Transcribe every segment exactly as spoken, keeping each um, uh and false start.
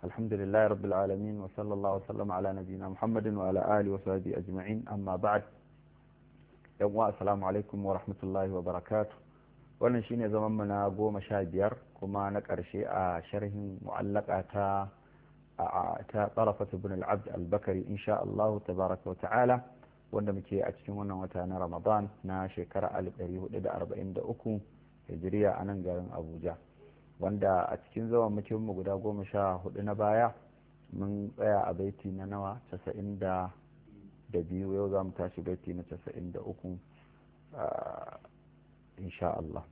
الحمد لله رب العالمين وصلى الله وسلم على نبينا محمد وعلى آله وصحبه أجمعين أما بعد يوم السلام عليكم ورحمة الله وبركاته wannan shine zaman mu na goma sha biyar kuma na ƙarshe a sharhin mu'allaka ta ta Tarafat ibn al-Abd al-Bakari insha Allah tabaraka wa ta'ala wanda muke a cikin wannan wata na Ramadan na shekara alif ɗari hudu da arba'in da uku hijiriya a nan garin Abuja, wanda a cikin zaman muke mu guda goma sha hudu na baya mun tsaya a baiti na nawa casa'in da biyu. Yau za mu tashi baiti na casa'in da uku insha Allah.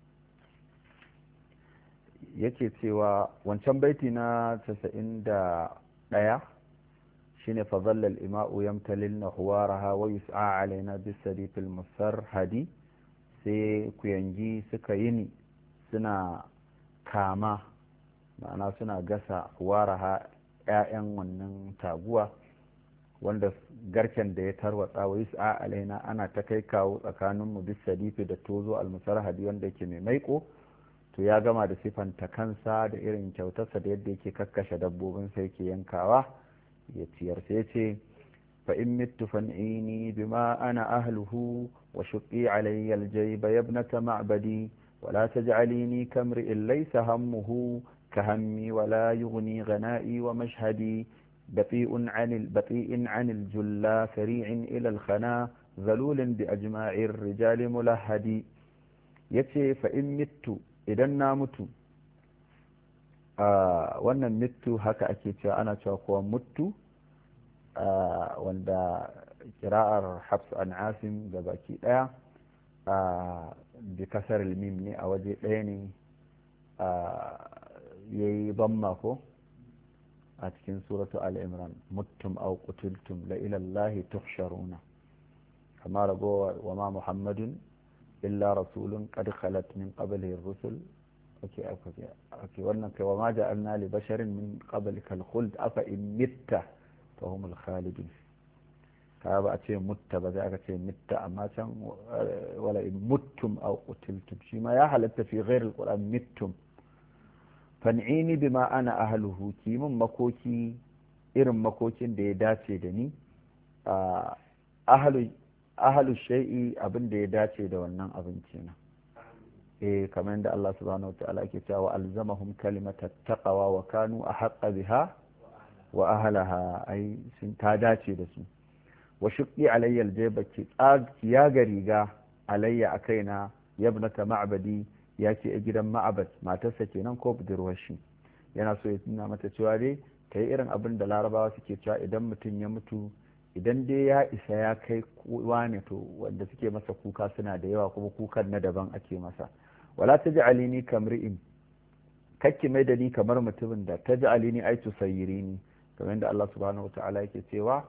Yake cewa wancan baiti na casa'in da ɗaya shine fa dhalla al-ima'u yamtalil nahwaraha wa yus'a alaina bis-sadif al-musarhadi, sai kuyangi suka yini suna kama ma'ana suna gasa waraha ƴaƴan wannan taguwa wanda garken da ya tarwatsa wa yus'a alaina ana ta kai kawo tsakaninmu bis-sadif da tozo al-musarhadi wanda yake mai maiko. To ya gama da sifanta kansa da irin kyautarsa da yadda yake kakkashe dabbobin sai yake yankawa ya ciyar. Sai ce fa in mittu fan'ini bima ana ahluhu wa shuqqi alayya aljayba yabnata ma'badi wa la taj'alini kamri'in laysa hammuhu ka hammi wa la yughni ghana'i wa mashhadi bati'un 'anil bati'in 'anil julla sari'in ila al-khana zalulin bi ajma'ir rijali mulahhadi. Yace fa in mittu idan na mutu, wannan mitu haka ake cewa ana cewa kuwa mutu, wanda kira'ar Hafs an Asim da baki daya bi kasar mim ne a waje daya ne yayi bamma ko a cikin suratu al-imran muttum aw qutiltum la ila allahi tuhsharuna, kama ragowa wa ma muhammadun إلا رسول قد خلت من قبله الرسل. أوكي أوكي أوكي وأنك وما جعلنا لبشر من قبلك الخلد أفإن مت فهم الخالدون. كابا أتي مت بذاك أتي مت أما ولا إن متم أو قتلتم شيما يا حلت في غير القرآن متم. فانعيني بما أنا أهله كيم مكوكي إرم مكوكي دي داتي دني أهل ahalu shay'i abin da ya dace da wannan abinci na eh kamar yadda Allah subhanahu wataala yake cewa alzamahum kalimatat taqwa wa kanu ahqqa biha wa ahlaha, ai sun ta dace da su. wa shuqqi alayya aljayba ki ya ga riga alayya akaina yabnata ma'badi, yake a gidan ma'abad matarsa kenan ko budurwar shi, yana so ya tuna mata cewa dai ta yi irin abin da larabawa suke cewa idan mutum ya mutu idan dai ya isa ya kai wane to wanda suke masa kuka suna da yawa kuma kukan na daban ake masa. wala taj'alini kamri'in, kakki mai da ni kamar mutumin da taj'alini ai tusayyirini, kamar yadda Allah subhanahu wata'ala yake cewa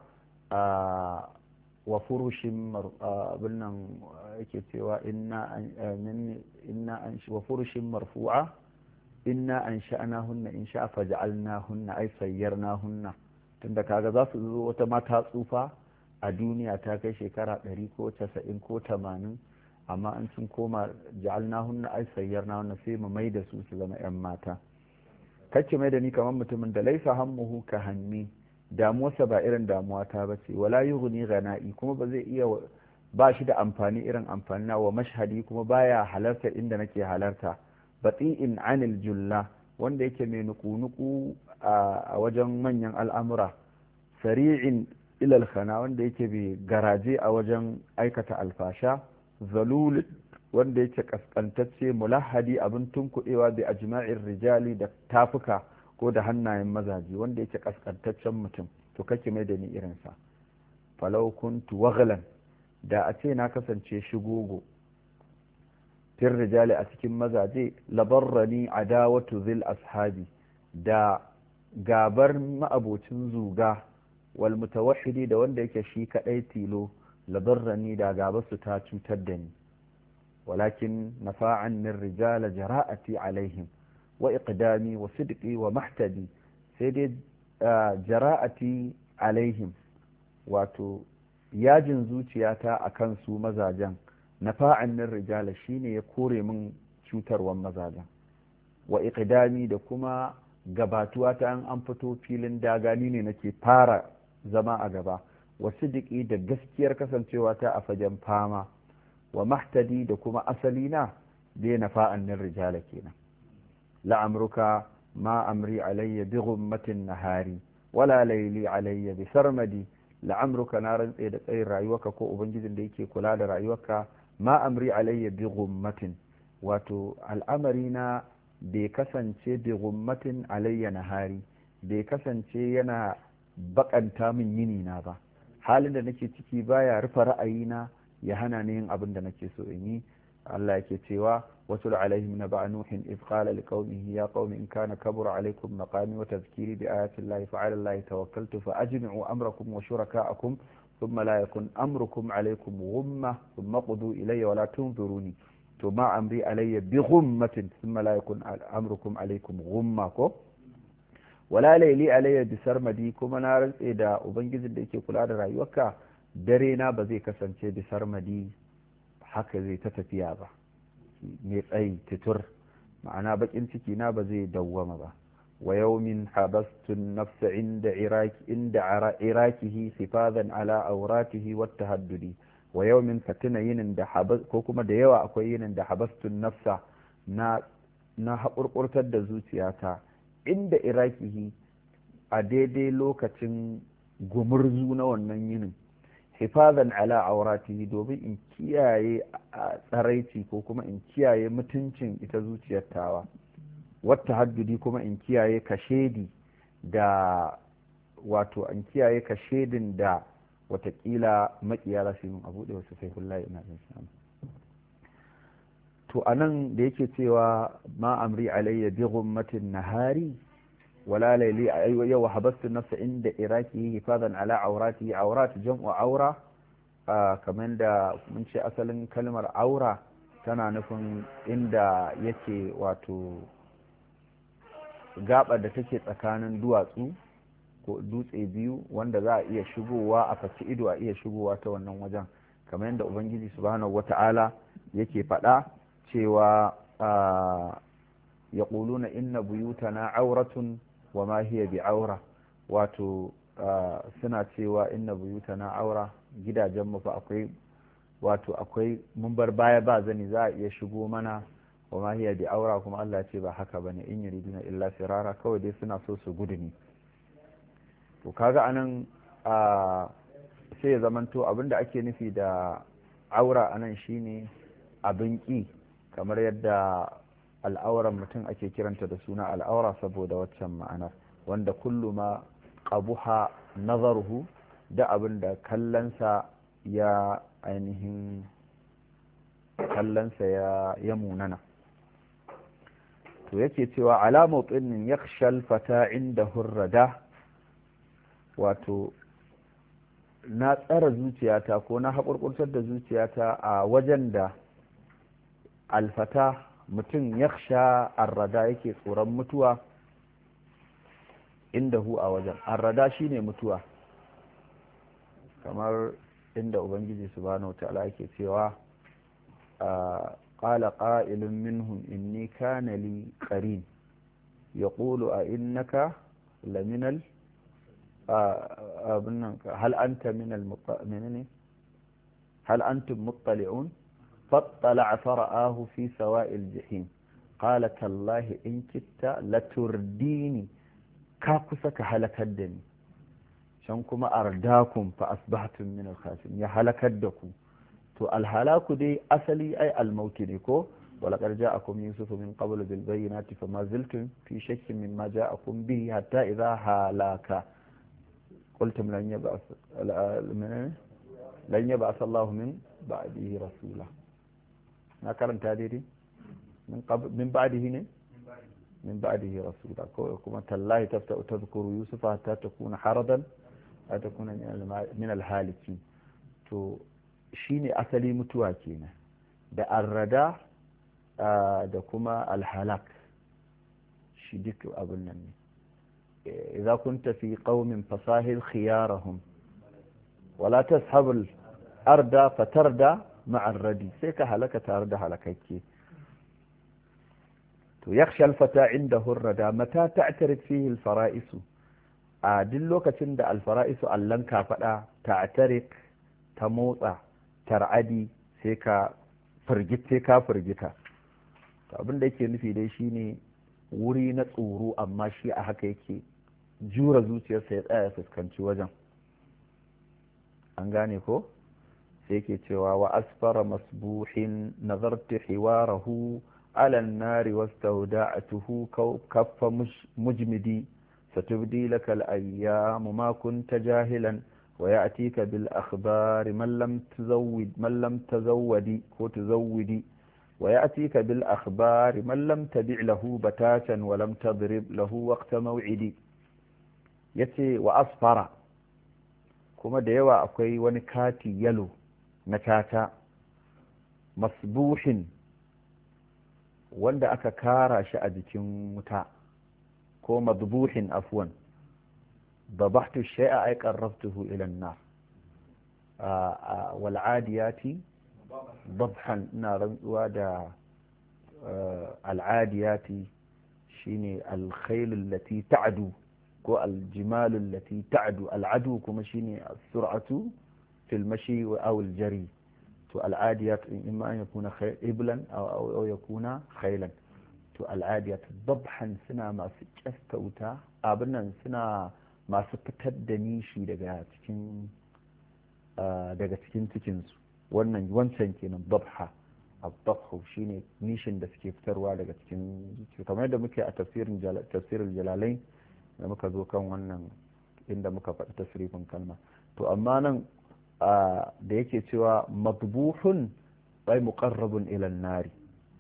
wa furushin abinnan yake cewa inna inna wa furushin marfu'a inna ansha'nahunna in sha'a faj'alnahunna ai sayyarnahunna. Tunda kaga za su zo wata mata tsufa a duniya ta kai shekara ɗari ko casa'in ko tamanin, amma an sun koma ja'alnahunna ai sayyarnahunna sai mu mai da su su zama yan mata. Kacce mai da ni kamar mutumin da laisa hammuhu ka hammi, damuwarsa ba irin damuwa ta bace, wala yughni ghana'i, kuma ba zai iya ba shi da amfani irin amfani na, wa mashhadi kuma baya halarta inda nake halarta, bati'in anil julla wanda yake mai nuku-nuku a wajen manyan al'amura, sari'in ilal khana wanda yake bai garaje a wajen aikata alfasha, zalul wanda yake kaskantacce, mulahadi abin tunkuɗewa bi ajma'ir rijali da tafuka ko da hannayen mazaji, wanda yake kaskantaccen mutum, to kake mai da ni irinsa. falau kuntu waghlan, da a ce na kasance shigogo fir rijali a cikin mazaje, labarrani adawatu zil ashabi, da gabar ma'abocin zuga, wal mutawahhidi da wanda yake shi kadai tilo, labarrani da gabar su ta cutar da ni. walakin nafa'an min rijala jara'ati alaihim wa iqdami wa sidqi wa mahtadi, sai dai jara'ati alaihim wato yajin zuciyata akan su mazajen, nafa'an min rijala shine ya kore min cutarwan mazajen, wa iqdami da kuma gabatuwa ta an fito filin dagani ne nake fara zama a gaba wa sidiki da gaskiyar kasancewa ta a fagen fama wa mahtadi da kuma asali na bai na fa'annin rijala kenan la'amruka ma amri alayya bi ghummatin nahari wala layli alayya bi sarmadi la'amruka na rantse da tsayin rayuwarka ko ubangijin da yake kula da rayuwarka ma amri alayya bi ghummatin wato al'amari na bai kasance bi ghummatin alayya nahari bai kasance yana bakanta min yini na ba halin da nake ciki baya rufe ra'ayina ya hana ni yin abin da nake so in yi Allah yake cewa wasul alaihim naba nuhin iz qala liqaumihi ya qaumi in kana kabura alaikum maqami wa tadhkiri bi ayati llahi fa ala llahi tawakkaltu fa ajmi'u amrakum wa shuraka'akum thumma la yakun amrukum alaikum ghumma thumma qudu ilayya wa la tunzuruni to ma amri alayya bi ghummatin thumma la yakun amrukum alaikum ghumma ko wala layli alayya bi sarmadi kuma na rantse da ubangijin da yake kula da rayuwarka dare na ba zai kasance bi sarmadi haka zai ta tafiya ba mai tsayi titur ma'ana bakin ciki na ba zai dawwama ba wa yawmin habastu nafsa inda iraki inda irakihi sifadan ala awratihi wat tahaddudi wa yawmin fatina yinin da habas ko kuma da yawa akwai yinin da habastu nafsa na na haƙurƙurtar da zuciyata inda irakihi a daidai lokacin gumurzu na wannan yinin hifazan ala auratihi domin in kiyaye a tsaraici ko kuma in kiyaye mutuncin ita zuciyar tawa wata haddudi kuma in kiyaye kashedi da wato an kiyaye kashedin da watakila makiya za su yi min abu da wasu sai kullahi ina jin samu to anan da yake cewa ma amri alayya bi ghummatin nahari ولا ليلي أيوة وحبست النفس عند إراكه حفاظا على عوراته عورات جمع عورة آه كمان دا من شيء أصلا كلمة عورة tana nufin inda yake wato gaba da take tsakanin duwatsu ko dutse biyu wanda za a iya shigowa a faci ido a iya shigowa ta wannan wajen kamar yadda ubangiji subhanahu wata'ala yake faɗa cewa yaquluna inna buyutana auratun wa ma hiya bi aura wato suna cewa inna buyutana aura gidajen mu fa akwai wato akwai mun bar baya ba zani za a iya shigo mana wa ma hiya bi aura kuma Allah ce ba haka bane in yuriduna illa firara kawai dai suna so su gudu ne to kaga anan sai ya zamanto abinda ake nufi da aura anan shine abin ki kamar yadda al'auran mutum ake kiranta da suna al'aura saboda waccan ma'anar wanda kullu ma qabuha nazaruhu da abin da kallansa ya ainihin kallansa ya ya munana to yake cewa alamu tsinin yakhshal fata inda hurrada wato na tsara zuciyata ko na haƙurƙurtar da zuciyata a wajen da alfata mutum ya sha arrada yake tsoron mutuwa inda hu a wajen arrada shine mutuwa kamar inda ubangiji subhanahu ta'ala yake cewa qala qa'ilun minhum inni kana li qarin yaqulu a innaka laminal hal anta minal mu'minin hal antum muttali'un فاطلع فرآه في سواء الجحيم قال تالله إن كدت لترديني كاكسك هلك الدني شنكم أرداكم فأصبحتم من الخاسرين يا هلك الدكم تو الهلاك دي أصلي أي الموت ديكو ولقد جاءكم يوسف من قبل بالبينات فما زلتم في شك مما جاءكم به حتى إذا هلاك قلتم لن يبعث لن يبعث الله من بعده رسولا na karanta daidai min ba'dihi ne min ba'dihi rasula ko kuma tallahi tafta tadhkuru yusufa hatta takuna haradan hatta takuna min al-haliki to shine asali mutuwa kenan da arrada da kuma al-halak shi duk abun nan ne idza kunta fi qaumin fasahil khiyarahum wala tashabul arda fatarda ma'ar radi sai ka halaka tare da halakakke to yakhsha al-fata indahu ar-rada mata ta'tarid fihi al-fara'isu a duk lokacin da al-fara'isu allan ka fada ta'tarid ta motsa tar'adi sai ka firgita ka firgita to abin da yake nufi dai shine wuri na tsoro amma shi a haka yake jura zuciyarsa ya tsaya fuskanci wajen an gane ko sai yake cewa wa asfara masbuhin nazartu hiwarahu ala an-nari wastawda'tuhu kaffa mujmidi satubdi laka al-ayyam ma kunta jahilan ويأتيك بالأخبار من لم تزود من لم تزودي هو تزودي ويأتيك بالأخبار من لم تبع له بتاتا ولم تضرب له وقت موعدي يتي وأصفر كما ديوا أكوي ونكاتي يلو نكاتا مصبوح wanda aka kara shi a jikin wuta ko madbuhin afwan ضبحت الشيء أي قربته إلى النار والعاديات ضبحا نارا ودا العاديات شيني الخيل التي تعدو والجمال التي تعدو العدو كما شيني السرعة في المشي أو الجري العاديات إما أن يكون إبلا أو, أو, أو يكون خيلا العاديات ضبحا سنا ما سكستوتا أبنا سنا masu fitar da nishi daga cikin daga cikin cikinsu wannan wancan kenan dabha ad-dabhu shine nishin da suke fitarwa daga cikin zuciya kamar yadda muke a tafsirin tafsirul jalalain da muka zo kan wannan inda muka faɗi tasrifin kalma to amma nan da yake cewa madbuhun ay muqarrabun ila an-nari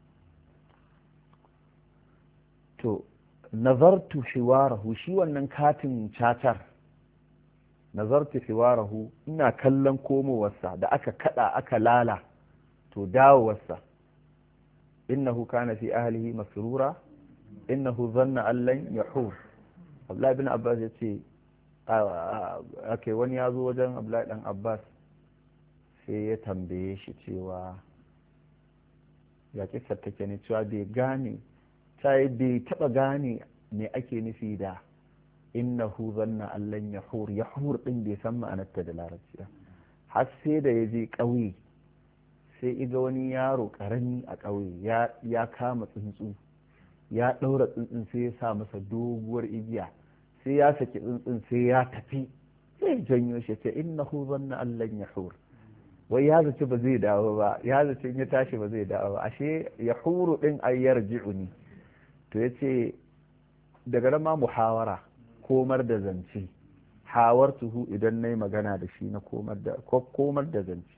to nazartu hiwarahu shi wannan katin cacar nazartu hiwarahu ina kallon komowarsa da aka kada aka lala to dawowarsa innahu kana fi ahlihi masrura innahu dhanna an lan yahur Abdullahi bin Abbas yace ake wani ya zo wajen Abdullahi dan Abbas sai ya tambaye shi cewa ya kissa take ne cewa bai gane sai bai taba gane me ake nufi da innahu zanna allan yahur yahur din bai san ma'anarta da larabci ba har sai da ya je ƙauye sai iga wani yaro karami a ƙauye ya ya kama tsuntsu ya ɗaura tsuntsun sai ya sa masa doguwar igiya sai ya saki tsuntsun sai ya tafi sai janyo shi ce innahu zanna allan yahur wai ya zaci ba zai dawo ba ya zaci in ya tashi ba zai dawo ba ashe yahuru din ay yarji'uni to ya ce daga nan ma muhawara komar da zance hawartuhu idan na yi magana da shi na komar da zance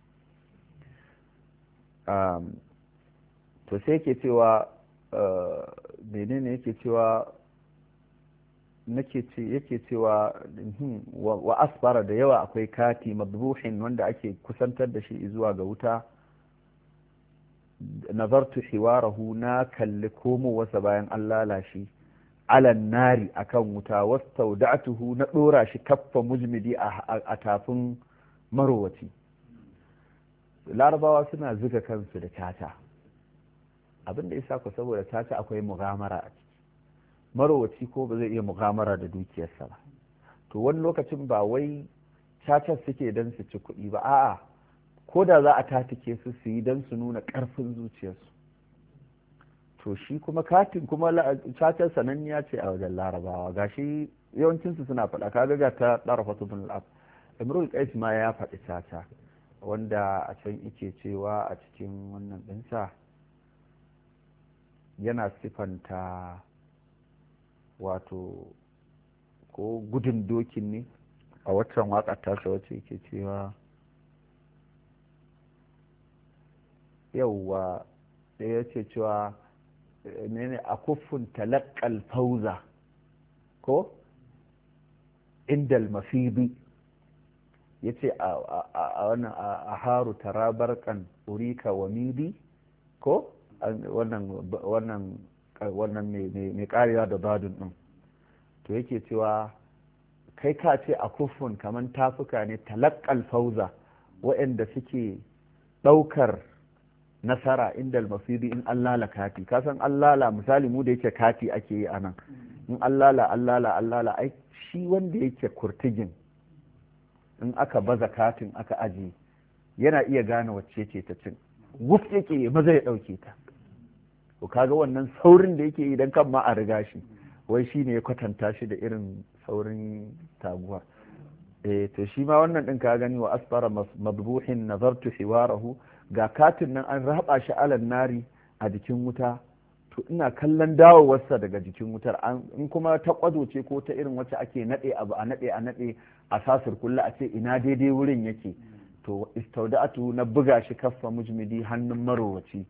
to sai ke cewa menene yake cewa nake ce yake cewa wa asfara da yawa akwai kati madbuhin wanda ake kusantar da shi zuwa ga wuta nazartu hiwarahu na kalli komowarsa bayan an lalashi alan nari akan wuta wastauda'tuhu na dora shi kaffa mujmidi a tafin marowaci larabawa suna zuga kansu da tata abinda isa ku saboda tata akwai mugamara a ciki marowaci ko ba zai iya mugamara da dukiyarsa ba to wani lokacin ba wai cacar suke don su ci kuɗi ba a'a ko da za a tatike su su yi don su nuna ƙarfin zuciyarsu to shi kuma katin kuma cacar sananniya ce a wajen larabawa gashi yawancinsu suna faɗa kaga ga ta ɗarafa su bin al'ab imrul qais ma ya faɗi caca wanda a can ike cewa a cikin wannan ɗinsa yana sifanta wato ko gudun dokin ne a waccan waƙar tasa wacce yake cewa yauwa da ya ce cewa ne a kuffin talakkal fauza ko indal mafibi ya ce a wannan a haru tarabarkan urika wa midi ko wannan wannan wannan mai karewa da badun din to yake cewa kai ka ce a kuffin kamar tafuka ne talakkal fauza waɗanda suke ɗaukar nasara inda almafidi in allala kati ka san allala misali mu da yake kati ake yi anan in allala allala allala ai shi wanda yake kurtigin in aka baza katin aka aji yana iya gane wacce ce ta cin guf yake maza ya dauke ta to kaga wannan saurin da yake idan kan ma a riga shi wai shine ya kwatanta shi da irin saurin taguwa eh to shi ma wannan din ka gani wa asfara madbuhin nazartu hiwarahu ga katin nan an raba shi alan nari a jikin wuta to ina kallon dawowarsa daga jikin wutar in kuma ta kwado ce ko ta irin wacce ake nade abu a nade a nade a sasir kullu a ce ina daidai wurin yake to istauda'atu na buga shi kaffa mujmidi hannun marowaci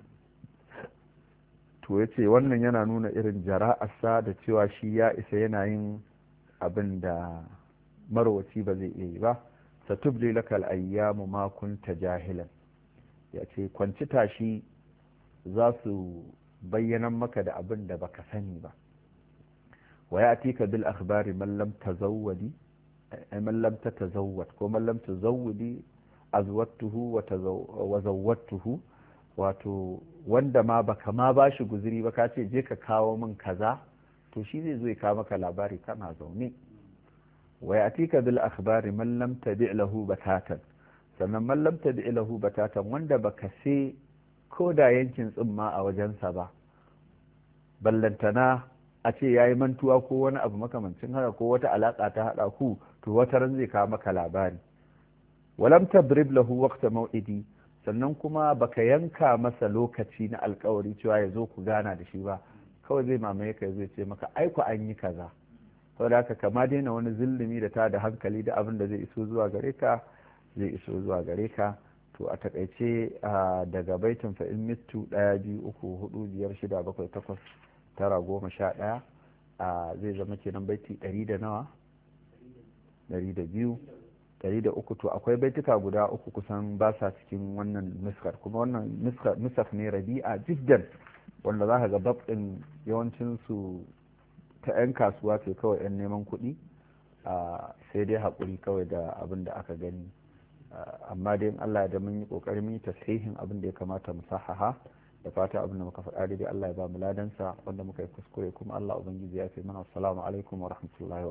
to yace wannan yana nuna irin jara'arsa da cewa shi ya isa yana yin abin da marowaci ba zai iya yi ba satubli lakal ayyamu ma kunta jahilan yace kwanci tashi za su bayyana maka da abin da baka sani ba wa ya'tika bil akhbari man lam tazawwadi man lam tatazawwad ko man lam tazawwadi azwattuhu wa zawwattuhu wato wanda ma baka ma bashi guzuri ba ka ce je ka kawo min kaza to shi zai zo ya kawo maka labari kana zaune wa ya'tika bil akhbari man lam tabi' lahu batatan sannan man lam tabi' lahu batatan wanda baka sai ko da yankin tsimma a wajensa ba ballantana a ce ya yi mantuwa ko wani abu makamancin haka ko wata alaƙa ta haɗa ku to wata ran zai kawo maka labari walam tadrib lahu waqta maw'idi sannan kuma baka yanka masa lokaci na alƙawari cewa ya zo ku gana da shi ba kawai zai mamaye ka zai ce maka ai ku an yi kaza saboda haka kama daina wani zulumi da ta da hankali da abin da zai iso zuwa gare ka zai iso zuwa gare ka to a takaice daga baitin fa'in mitu ɗaya biyu uku hudu biyar shida bakwai takwas tara goma sha ɗaya zai zama kenan baiti ɗari da nawa ɗari da biyu ɗari da uku to akwai baituka guda uku kusan ba sa cikin wannan nuskar kuma wannan nuskar ne rabi'a jiddan wanda za ka ga bab ɗin yawancinsu ta 'yan kasuwa ce kawai 'yan neman kuɗi sai dai haƙuri kawai da abin da aka gani amma dai in Allah da mun yi kokarin mu tasihin abin da ya kamata mu sahaha da fata abin da muka faɗa dai Allah ya ba mu ladansa wanda muka yi kuskure kuma Allah ubangiji ya fi mana assalamu alaikum wa rahmatullahi